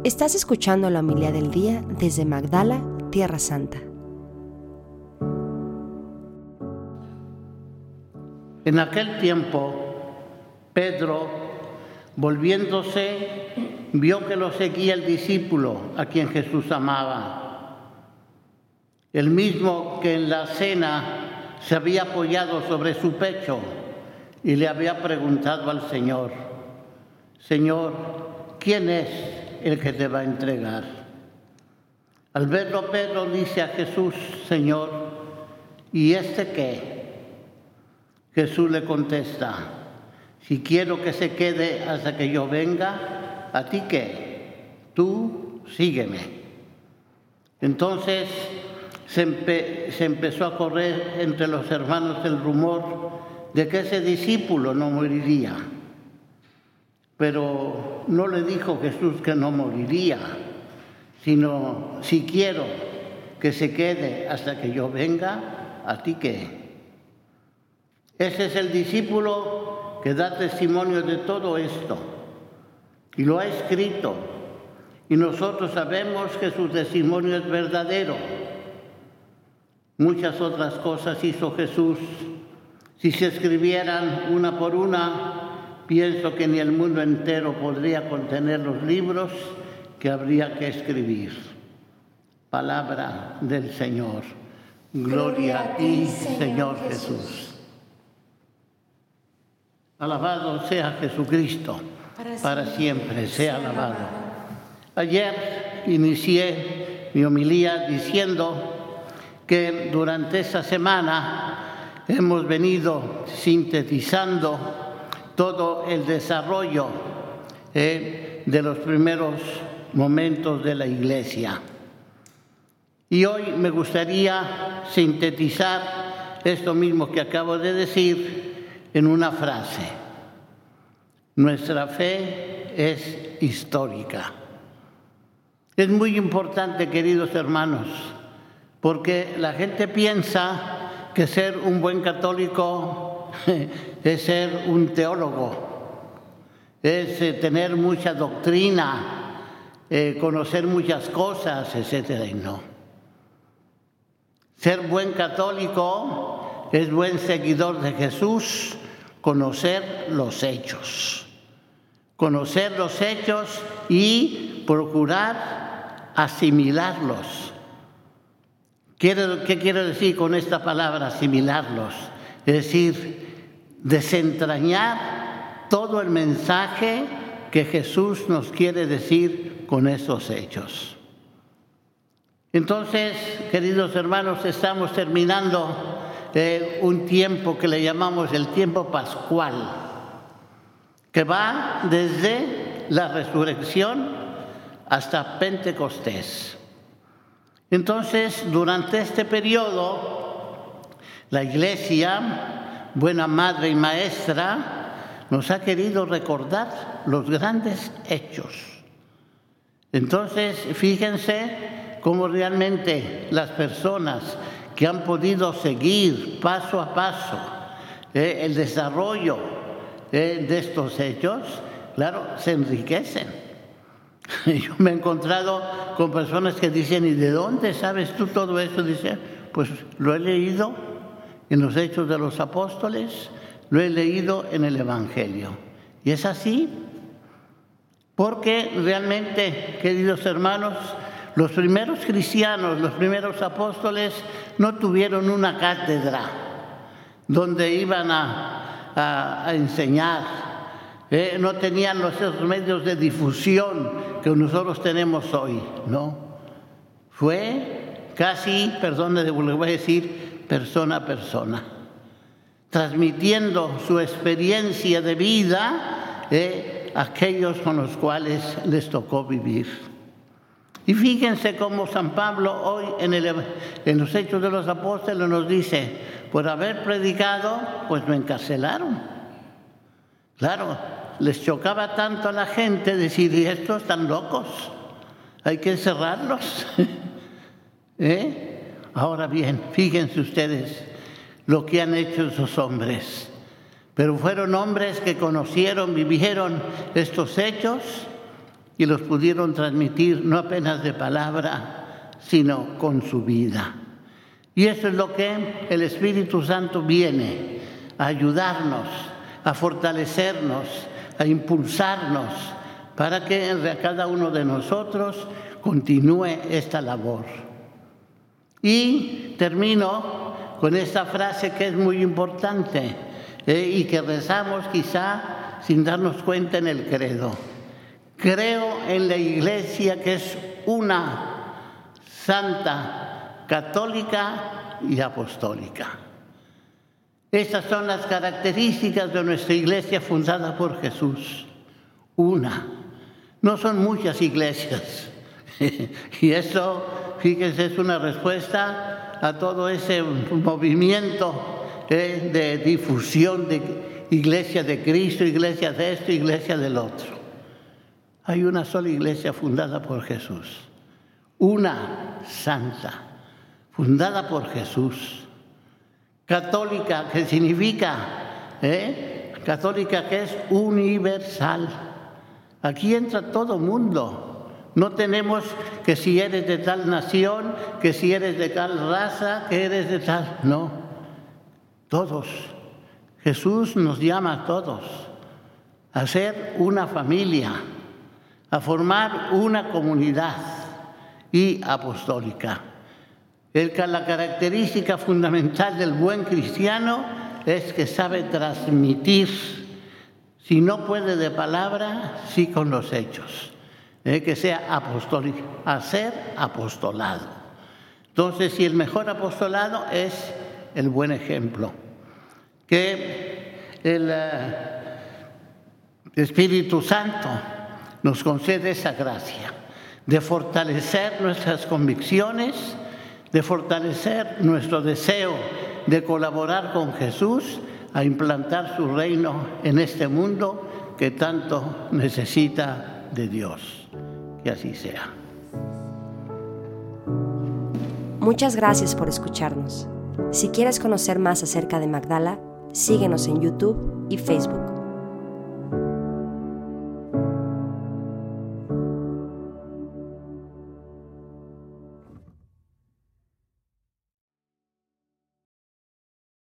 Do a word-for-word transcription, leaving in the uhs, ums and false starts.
Estás escuchando la homilía del día desde Magdala, Tierra Santa. En aquel tiempo, Pedro, volviéndose, vio que lo seguía el discípulo a quien Jesús amaba, el mismo que en la cena se había apoyado sobre su pecho y le había preguntado al Señor: Señor, ¿quién es el que te va a entregar? Al verlo, Pedro dice a Jesús: Señor, ¿y este qué? Jesús le contesta: si quiero que se quede hasta que yo venga, ¿a ti qué? Tú sígueme. Entonces se, empe- se empezó a correr entre los hermanos el rumor de que ese discípulo no moriría. Pero no le dijo Jesús que no moriría, sino: si quiero que se quede hasta que yo venga, ¿a ti qué? Ese es el discípulo que da testimonio de todo esto y lo ha escrito, y nosotros sabemos que su testimonio es verdadero. Muchas otras cosas hizo Jesús. Si se escribieran una por una, pienso que ni el mundo entero podría contener los libros que habría que escribir. Palabra del Señor. Gloria a ti, Señor Jesús. Alabado sea Jesucristo, para siempre sea alabado. Ayer inicié mi homilía diciendo que durante esta semana hemos venido sintetizando todo el desarrollo eh, de los primeros momentos de la Iglesia. Y hoy me gustaría sintetizar esto mismo que acabo de decir en una frase: nuestra fe es histórica. Es muy importante, queridos hermanos, porque la gente piensa que ser un buen católico es ser un teólogo, es eh, tener mucha doctrina, eh, conocer muchas cosas, etcétera, y no. Ser buen católico es buen seguidor de Jesús, conocer los hechos, conocer los hechos y procurar asimilarlos. ¿Qué quiero decir con esta palabra, asimilarlos? Es decir, desentrañar todo el mensaje que Jesús nos quiere decir con esos hechos. Entonces, queridos hermanos, estamos terminando Eh, un tiempo que le llamamos el tiempo pascual, que va desde la resurrección hasta Pentecostés. Entonces, durante este periodo, la Iglesia, buena madre y maestra, nos ha querido recordar los grandes hechos. Entonces, fíjense cómo realmente las personas que han podido seguir paso a paso eh, el desarrollo eh, de estos hechos, claro, se enriquecen. Yo me he encontrado con personas que dicen: ¿y de dónde sabes tú todo eso? Dicen: pues lo he leído en los Hechos de los Apóstoles, lo he leído en el Evangelio. Y es así, porque realmente, queridos hermanos, los primeros cristianos, los primeros apóstoles, no tuvieron una cátedra donde iban a, a, a enseñar. Eh, no tenían los esos medios de difusión que nosotros tenemos hoy, ¿no? Fue casi, perdón, le voy a decir, persona a persona, transmitiendo su experiencia de vida eh, a aquellos con los cuales les tocó vivir. Y fíjense cómo San Pablo hoy en, el, en los Hechos de los Apóstoles nos dice: por haber predicado, pues me encarcelaron. Claro, les chocaba tanto a la gente decir: y estos están locos, hay que encerrarlos. ¿Eh? Ahora bien, fíjense ustedes lo que han hecho esos hombres. Pero fueron hombres que conocieron, vivieron estos hechos y los pudieron transmitir no apenas de palabra, sino con su vida. Y eso es lo que el Espíritu Santo viene a ayudarnos, a fortalecernos, a impulsarnos, para que entre cada uno de nosotros continúe esta labor. Y termino con esta frase que es muy importante eh, y que rezamos quizá sin darnos cuenta en el credo. Creo en la Iglesia que es una, santa, católica y apostólica. Estas son las características de nuestra Iglesia fundada por Jesús. Una. No son muchas iglesias. Y eso, fíjense, es una respuesta a todo ese movimiento eh, de difusión de Iglesia de Cristo, Iglesia de esto, Iglesia del otro. Hay una sola iglesia fundada por Jesús. Una santa, fundada por Jesús. Católica, que significa, ¿eh? Católica que es universal. Aquí entra todo mundo. No tenemos que si eres de tal nación, que si eres de tal raza, que eres de tal... No, todos. Jesús nos llama a todos a ser una familia, a formar una comunidad y apostólica. El, la característica fundamental del buen cristiano es que sabe transmitir, si no puede de palabra, sí con los hechos. Eh, que sea apostólico, hacer apostolado. Entonces, si el mejor apostolado es el buen ejemplo, que el uh, Espíritu Santo nos concede esa gracia de fortalecer nuestras convicciones, de fortalecer nuestro deseo de colaborar con Jesús a implantar su reino en este mundo que tanto necesita de Dios. Que así sea. Muchas gracias por escucharnos. Si quieres conocer más acerca de Magdala, síguenos en YouTube y Facebook.